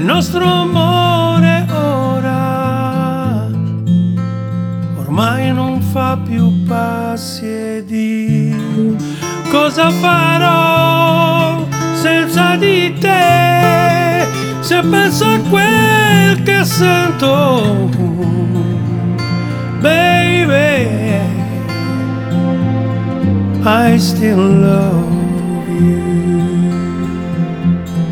nostro amore ora ormai non fa più passi e di cosa farò senza di te, se penso a quel che sento, baby, I still love you.